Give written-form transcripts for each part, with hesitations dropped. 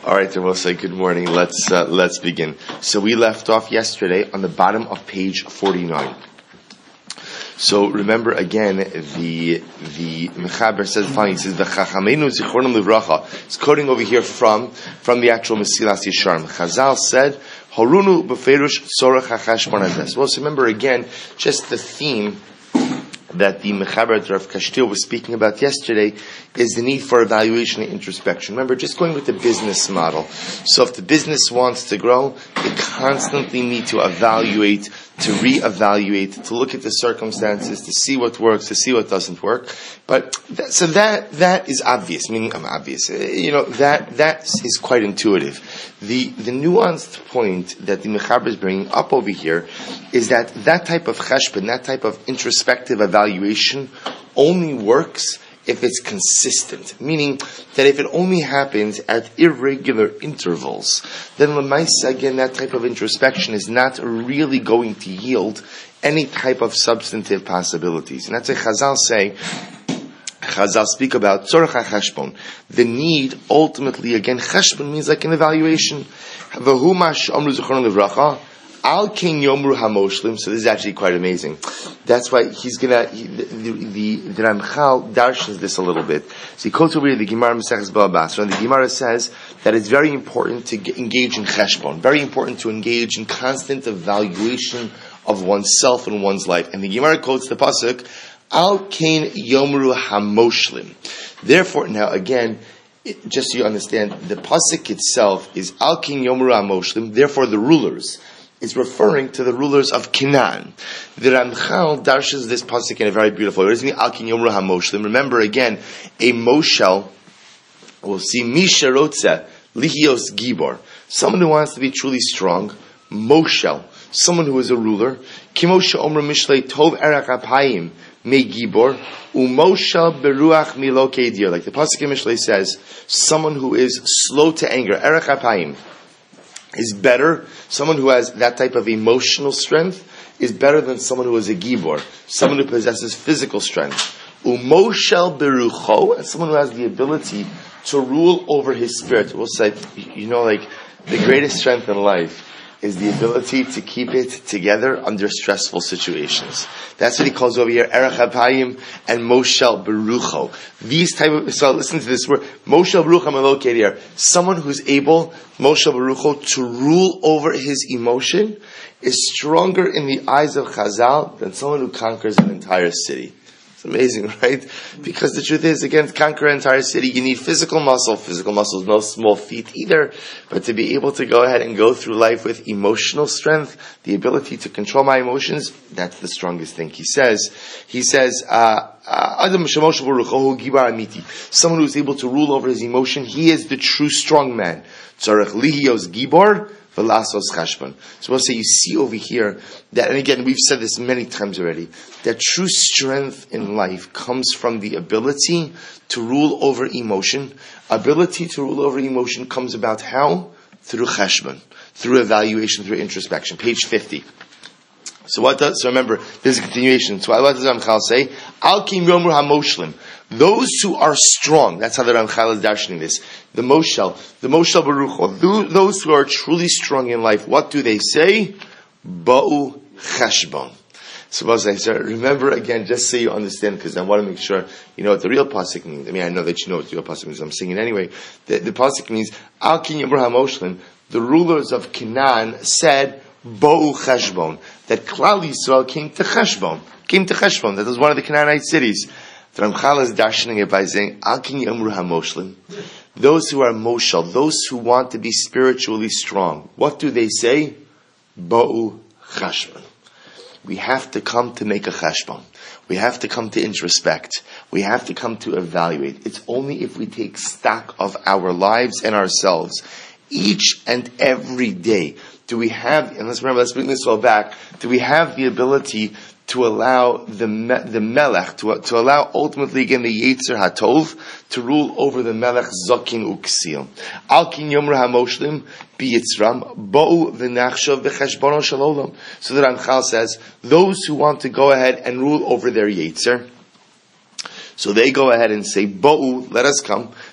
All right, then we'll say good morning. Let's begin. So we left off yesterday on the bottom of page 49. So remember again, the Mechaber says the following. He says, "V'chachamenu zichronam livracha." It's quoting over here from the actual Mesilas Yesharim. Chazal said, "Harunu b'feirush tzorach hachashbon hazeh." Well, so remember again, just the theme that the Mechaber Rav Kashtil was speaking about yesterday is the need for evaluation and introspection. Remember, just going with the business model. So if the business wants to grow, they constantly need to evaluate, to reevaluate, to look at the circumstances, to see what works, to see what doesn't work. But that is obvious. Meaning, obvious. That is quite intuitive. The nuanced point that the Mechaber is bringing up over here is that type of cheshbon, that type of introspective evaluation, only works if it's consistent. Meaning that if it only happens at irregular intervals, then l'maisa, again, that type of introspection is not really going to yield any type of substantive possibilities. And that's what Chazal say. Chazal speak about tzorach hacheshbon. The need, ultimately, again, cheshbon means like an evaluation. V'hu ma she'omru zichrono livracha. Al king yomru hamoshlim. So this is actually quite amazing. That's why he's gonna, the Ramchal darshans this a little bit. So he quotes over here the Gemara Maseches Bava Basra, and the Gemara says that it's very important to engage in cheshbon, very important to engage in constant evaluation of oneself and one's life. And the Gemara quotes the pasuk, Al king yomru hamoshlim. Therefore, now again, just so you understand, the pasuk itself is Al king yomru hamoshlim. Therefore, the rulers is referring to the rulers of Canaan. The Ramchal darshes this pasuk in a very beautiful way. What does it mean? Al kin yomru hamoshlim. Remember again, a moshel, we'll see misha rotze lihios gibor, someone who wants to be truly strong. Moshel, someone who is a ruler. Kimosha omra mishlei tov erach apayim me gibor umoshel beruach milo kedir. Like the pasuk in Mishlei says, someone who is slow to anger, erach apayim, is better. Someone who has that type of emotional strength is better than someone who is a gibor, someone who possesses physical strength. Umoshel berucho, and someone who has the ability to rule over his spirit. We'll say, like the greatest strength in life is the ability to keep it together under stressful situations. That's what he calls over here, Erech HaPayim and Moshel Berucho. These type of, so listen to this word, Moshel Berucho Meloked here. Someone who's able, Moshel Berucho, to rule over his emotion is stronger in the eyes of Chazal than someone who conquers an entire city. It's amazing, right? Because the truth is, again, to conquer an entire city, you need physical muscle. Physical muscle is no small feat either. But to be able to go ahead and go through life with emotional strength, the ability to control my emotions, that's the strongest thing. He says, Adam someone who's able to rule over his emotion, he is the true strong man. Tzarech lihios gibor, Velasos chashbon. So we'll say, you see over here that, and again, we've said this many times already, that true strength in life comes from the ability to rule over emotion. Ability to rule over emotion comes about how? Through chashbon, through evaluation, through introspection. Page 50. So remember, there's a continuation. So what does Ramchal say? Al kim yomru hamoshlim. Those who are strong, that's how the Ramchal is darshaning this. The Moshel Baruch, those who are truly strong in life, what do they say? Ba'u cheshbon. So remember again, just so you understand, because I want to make sure you know what the real pasuk means. I mean, I know that you know what the real pasuk means. I'm saying it anyway. The pasuk means Al kin yomru hamoshlim. The rulers of Canaan said Ba'u cheshbon, that Klal Yisrael came to cheshbon. That was one of the Canaanite cities. The Ramchal is darshaning it by saying, Al kin yomru hamoshlim. Those who are moshel, those who want to be spiritually strong, what do they say? Ba'u cheshbon. We have to come to make a cheshbon. We have to come to introspect. We have to come to evaluate. It's only if we take stock of our lives and ourselves each and every day do we have, and let's bring this all back, do we have the ability to allow the melech, to allow ultimately again the Yetzer HaTov to rule over the melech Zokin Uksil. Al kin yomru hamoshlim biyitzram bo'u v'nachshav v'cheshbono shalom. So the Ramchal says, those who want to go ahead and rule over their Yetzer, so they go ahead and say, bo'u, let us come,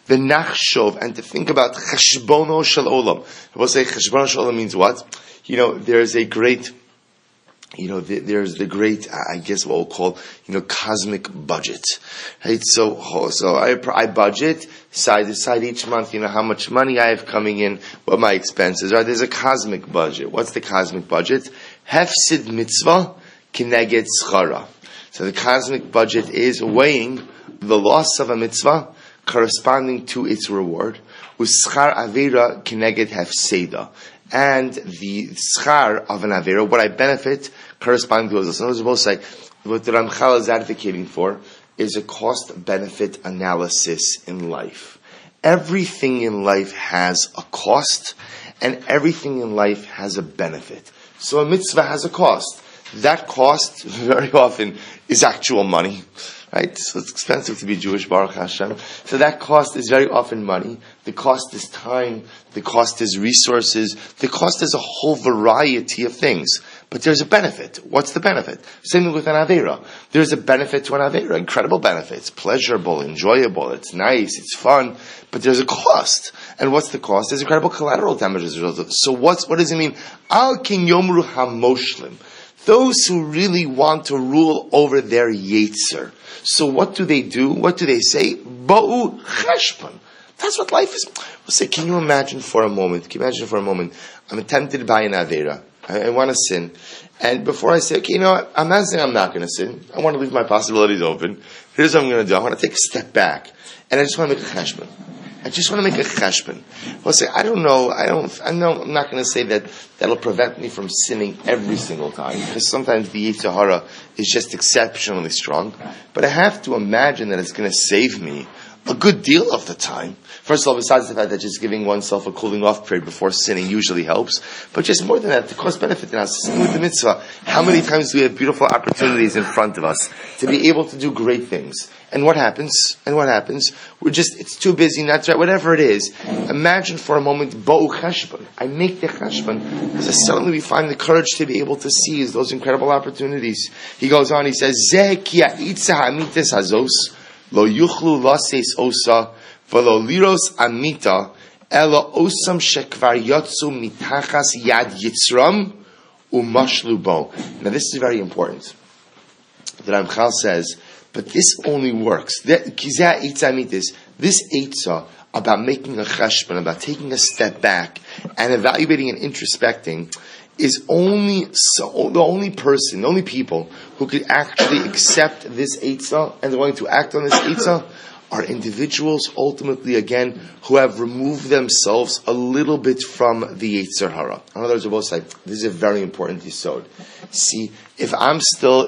v'nachshov, and to think about cheshbono shel olam. I will say cheshbono shel olam means what? There's a great, there's the great, I guess what we'll call, cosmic budget. Right? So I budget, so I decide each month, how much money I have coming in, what my expenses are. There's a cosmic budget. What's the cosmic budget? Hefsid mitzvah kineged schara. So the cosmic budget is weighing the loss of a mitzvah corresponding to its reward. Uschar avera kineged hefseda. And the schar of an avera, what I benefit, corresponding to this. So we'll say, what the Ramchal is advocating for is a cost-benefit analysis in life. Everything in life has a cost, and everything in life has a benefit. So a mitzvah has a cost. That cost, very often, is actual money. Right? So it's expensive to be Jewish, Baruch Hashem. So that cost is very often money. The cost is time. The cost is resources. The cost is a whole variety of things. But there's a benefit. What's the benefit? Same thing with an Avera. There's a benefit to an Avera. Incredible benefit. It's pleasurable, enjoyable, it's nice, it's fun. But there's a cost. And what's the cost? There's incredible collateral damage as a result of it. So what does it mean? Al kin yomru hamoshlim. Those who really want to rule over their Yetzer. So what do they do? What do they say? Ba'u cheshbon. That's what life is. We'll say, can you imagine for a moment, I'm tempted by an Avera. I want to sin. And before I say, okay, I'm not saying I'm not going to sin. I want to leave my possibilities open. Here's what I'm going to do. I want to take a step back. And I just want to make a cheshbon. Well, say, I don't know. I'm not going to say that'll prevent me from sinning every single time, because sometimes the Yetzer Hara is just exceptionally strong. But I have to imagine that it's going to save me a good deal of the time. First of all, besides the fact that just giving oneself a cooling off period before sinning usually helps, but just more than that, the cost benefit analysis with the mitzvah. How many times do we have beautiful opportunities in front of us to be able to do great things? And what happens? It's too busy, not to, whatever it is. Imagine for a moment, Ba'u cheshbon. I make the cheshbon, because suddenly we find the courage to be able to seize those incredible opportunities. He goes on, he says, Zeh ki ha'itza ha'amites hazos, lo yuchlu lases osa, v'lo liros amita, ela osam shekvar yotzu mitachas yad yitzram, umashlu bo. Now this is very important. The Ramchal says, but this only works. This eitzah about making a cheshbon, about taking a step back and evaluating and introspecting, is the only people who could actually accept this eitzah and are going to act on this eitzah are individuals, ultimately, again, who have removed themselves a little bit from the Yetzer Hara. In other words, we'll both say, this is a very important yesod. See, if I'm still,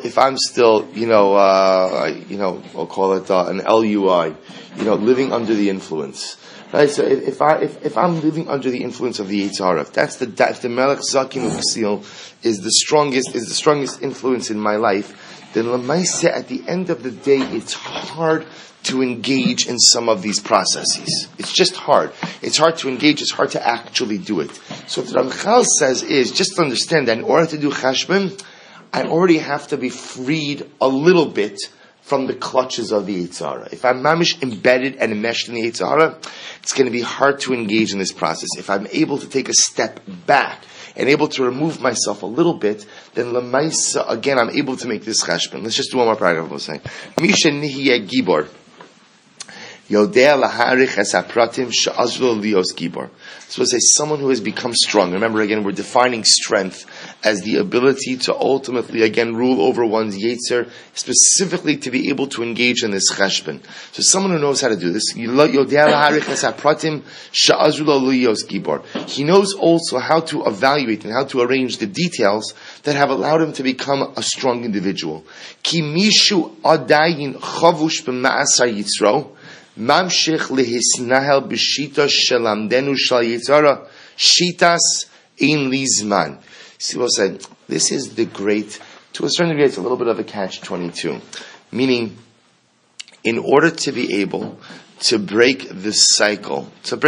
we'll call it an LUI, living under the influence. Right? So if I'm living under the influence of the Yetzer Hara, if the Melech Zakim U'Ksil is the strongest influence in my life, then Lamaiseh, at the end of the day, it's hard to engage in some of these processes. It's just hard. It's hard to engage. It's hard to actually do it. So what Ramchal says is, just understand that in order to do cheshbon, I already have to be freed a little bit from the clutches of the Yetzer Hara. If I'm mamish embedded and enmeshed in the Yetzer Hara, it's going to be hard to engage in this process. If I'm able to take a step back and able to remove myself a little bit, then lemaisa, again, I'm able to make this cheshbon. Let's just do one more paragraph. We'll say, Misha nihiyeh gibor. Yodea laharich es hapratim she'azlo lios gibor. So it's someone who has become strong. Remember, again, we're defining strength as the ability to ultimately, again, rule over one's Yetzer, specifically to be able to engage in this cheshbon. So someone who knows how to do this, Yodea laharich es hapratim she'azlo lios gibor. He knows also how to evaluate and how to arrange the details that have allowed him to become a strong individual. Ki mishu adayin chavush b'ma'asar Yitzro, Mamshich lehisnahel b'shita shelamdenu shal Yetzer Hara shitas ein lizman. See what I'm saying? This is the great, to a certain degree, it's a little bit of a catch-22. Meaning, in order to be able to break the cycle,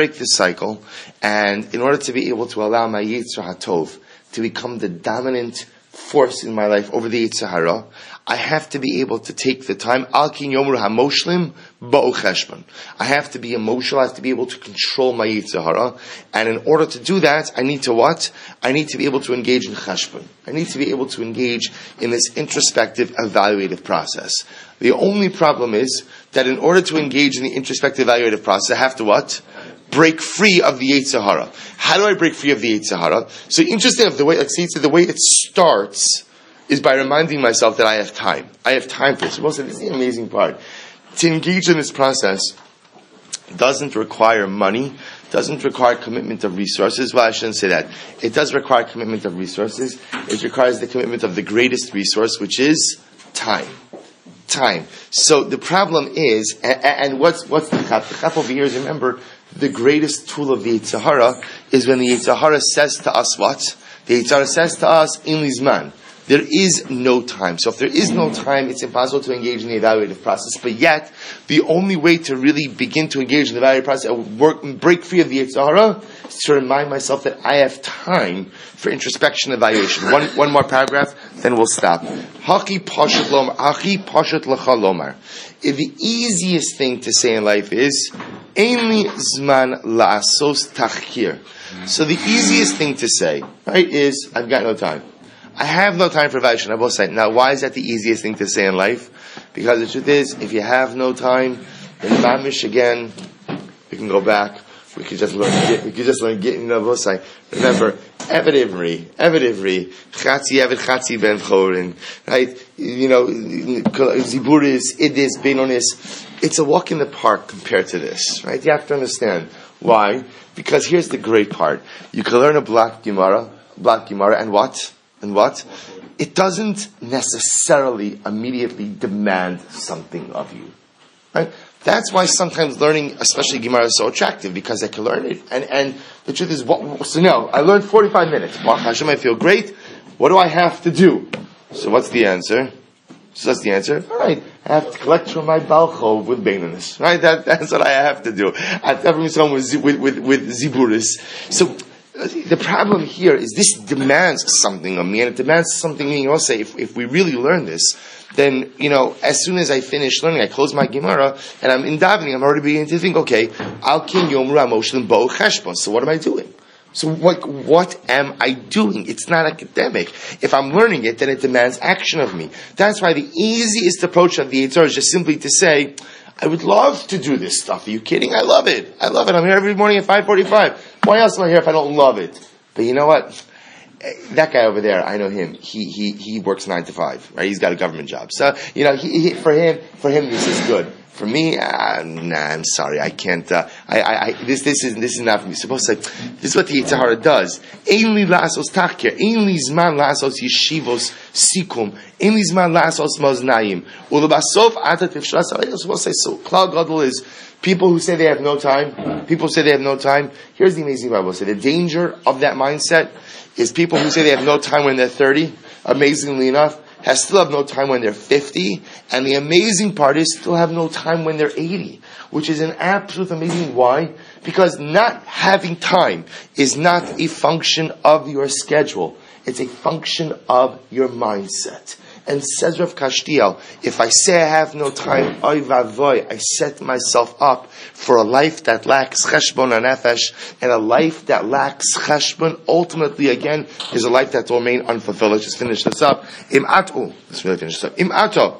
and in order to be able to allow my Yetzer HaTov to become the dominant force in my life over the Yetzer Hara, I have to be able to take the time. Al kin yomru hamoshlim ba'u cheshbon. I have to be emotional. I have to be able to control my yetzer hara. And in order to do that, I need to what? I need to be able to engage in cheshbon. I need to be able to engage in this introspective, evaluative process. The only problem is that in order to engage in the introspective, evaluative process, I have to what? Break free of the yetzer hara. How do I break free of the yetzer hara? So interesting of the way, the way it starts is by reminding myself that I have time. I have time for this. This is the amazing part. To engage in this process doesn't require money, doesn't require commitment of resources. Well, I shouldn't say that. It does require commitment of resources. It requires the commitment of the greatest resource, which is time. Time. So the problem is, and what's the chap? The chap over here is, remember, the greatest tool of the yetzer hara is when the yetzer hara says to us what? The yetzer hara says to us, in lizman. There is no time. So if there is no time, it's impossible to engage in the evaluative process. But yet, the only way to really begin to engage in the evaluative process, break free of the yetzer hara, is to remind myself that I have time for introspection and evaluation. One more paragraph, then we'll stop. Haki pashat lomar, haki pashat lecha lomar. The easiest thing to say in life is, Einli zman la'asos tachkir. So the easiest thing to say, right, is, I've got no time. I have no time for evaluation. I will say. Now, why is that the easiest thing to say in life? Because the truth is, if you have no time, then mamish again, we can go back. We could just learn. We'll say. Remember, Eved Ivri, Chatzi Eved, Chatzi Ben Chorin. Right? Ziburis, Idis, Benonis. It's a walk in the park compared to this. Right? You have to understand why. Because here's the great part. You can learn a black Gemara, and what? And what? It doesn't necessarily immediately demand something of you. Right? That's why sometimes learning, especially Gemara, is so attractive, because I can learn it. And the truth is, I learned 45 minutes. Baruch Hashem, I feel great. What do I have to do? So what's the answer? All right, I have to collect from my balchov with Beinonis. Right? That's what I have to do. I have to have someone with Ziburis. So, the problem here is this demands something of me, and it demands something of me. Also, if we really learn this, then, as soon as I finish learning, I close my Gemara, and I'm in davening, I'm already beginning to think, okay, Al kin yomru hamoshlim ba'u cheshbon. So what am I doing? So what am I doing? It's not academic. If I'm learning it, then it demands action of me. That's why the easiest approach of the yetzer hara is just simply to say, I would love to do this stuff. Are you kidding? I love it. I'm here every morning at 5:45. Why else am I here if I don't love it? But you know what? That guy over there, I know him. He works 9 to 5, right? He's got a government job. So, for him, this is good. For me, I'm sorry, I can't. This is not for me. Supposed to say, this is what the yetzer hara does. Ein li la'asos tachkir, ein li zman la'asos yeshivos sikum, ein li zman la'asos maznayim. Ulebasof ata tifshras. I was supposed to say, so Klal Gadol is people who say they have no time. People say they have no time. Here's the amazing Bible say the danger of that mindset is people who say they have no time when they're 30. Amazingly enough, still have no time when they're 50, and the amazing part is still have no time when they're 80, which is an absolute amazing. Why? Because not having time is not a function of your schedule. It's a function of your mindset. And says Rav Kashtiel, if I say I have no time, oy vavoy, I set myself up for a life that lacks cheshbon nefesh, and a life that lacks cheshbon, ultimately, again, is a life that will remain unfulfilled. Let's just finish this up. Let's really finish this up. Imato,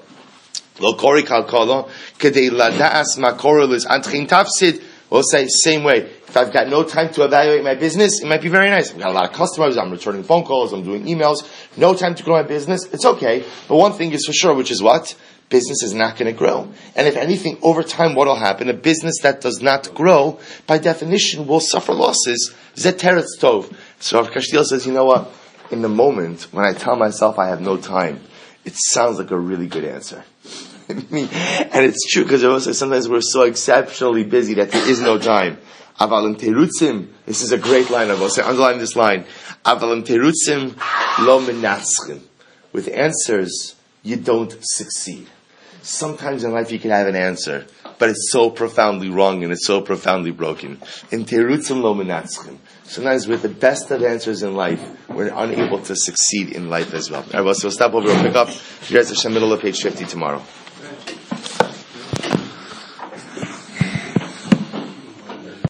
lo kori kalkolo, kedei lada'as makoril is antchin tafsid. We'll say, same way. If I've got no time to evaluate my business, it might be very nice. I've got a lot of customers, I'm returning phone calls, I'm doing emails, no time to grow my business, it's okay. But one thing is for sure, which is what? Business is not going to grow. And if anything, over time, what will happen? A business that does not grow, by definition, will suffer losses. Zet teretz tov. So Rav Kashtiel says, you know what? In the moment, when I tell myself I have no time, it sounds like a really good answer. And it's true, because sometimes we're so exceptionally busy that there is no time. Avalim terutzim. This is a great line. I will say, underline this line. Avalim terutzim lo menatzchim. With answers, you don't succeed. Sometimes in life you can have an answer, but it's so profoundly wrong and it's so profoundly broken. In terutzim lo menatzchim. Sometimes with the best of answers in life, we're unable to succeed in life as well. All right, well, so we'll stop over. We'll pick up. Here's Hashem, middle of page 50 tomorrow.